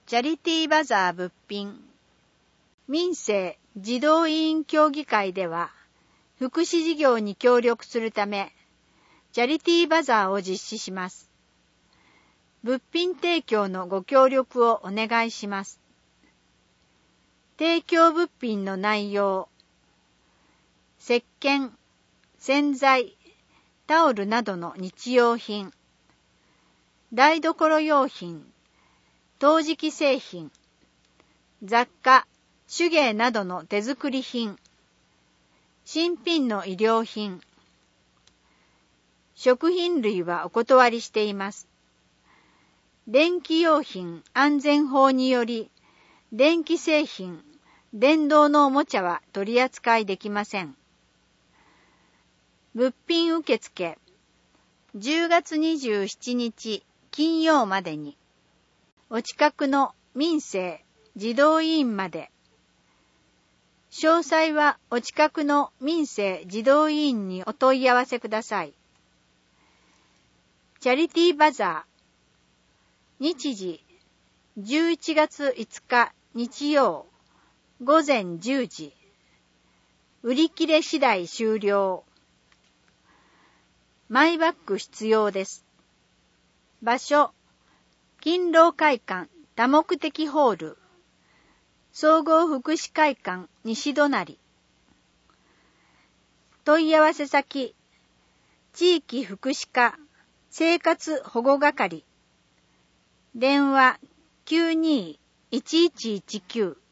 チャリティーバザー物品。民政児童委員協議会では、福祉事業に協力するため、チャリティーバザーを実施します。物品提供のご協力をお願いします。提供物品の内容、石鹸、洗剤、タオルなどの日用品、台所用品、陶磁器製品、雑貨、手芸などの手作り品、新品の衣料品、食品類はお断りしています。電気用品安全法により、電気製品、電動のおもちゃは取り扱いできません。物品受付、10月27日金曜までに、お近くの民政児童委員まで。詳細はお近くの民政児童委員にお問い合わせください。チャリティーバザー。日時、11月5日日曜、午前10時。売り切れ次第終了。マイバッグ必要です。場所、勤労会館多目的ホール。総合福祉会館西隣。問い合わせ先、地域福祉課生活保護係。電話 92-1119